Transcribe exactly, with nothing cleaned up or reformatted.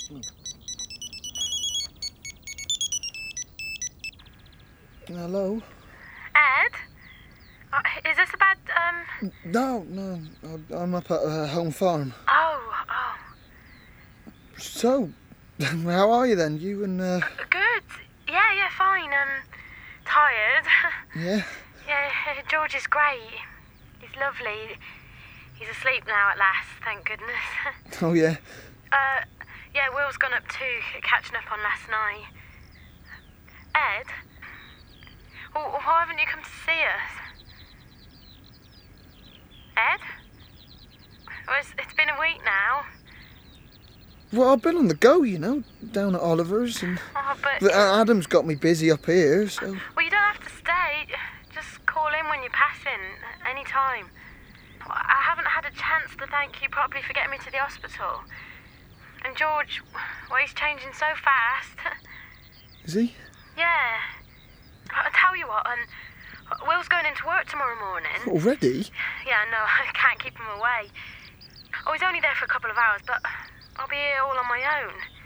Hello? Ed? Uh, is this about, um... No, no, I'm up at uh, home farm. Oh, oh. So, how are you then? You and, uh... Good. Yeah, yeah, fine. Um, tired. Yeah? Yeah, George is great. He's lovely. He's asleep now at last, thank goodness. Oh, yeah? Uh, yeah, Will's gone up too, catching up on last night. Ed? Well, why haven't you come to see us? Ed? Well, it's, it's been a week now. Well, I've been on the go, you know, down at Oliver's, and... Oh, but... but Adam's got me busy up here, so... Well, you don't have to stay. Just call in when you're passing, any time. I haven't had a chance to thank you properly for getting me to the hospital. And George, well, he's changing so fast. Is he? Yeah. I'll tell you what, and Will's going into work tomorrow morning. Already? Yeah, no, I can't keep him away. Oh, he's only there for a couple of hours, but I'll be here all on my own.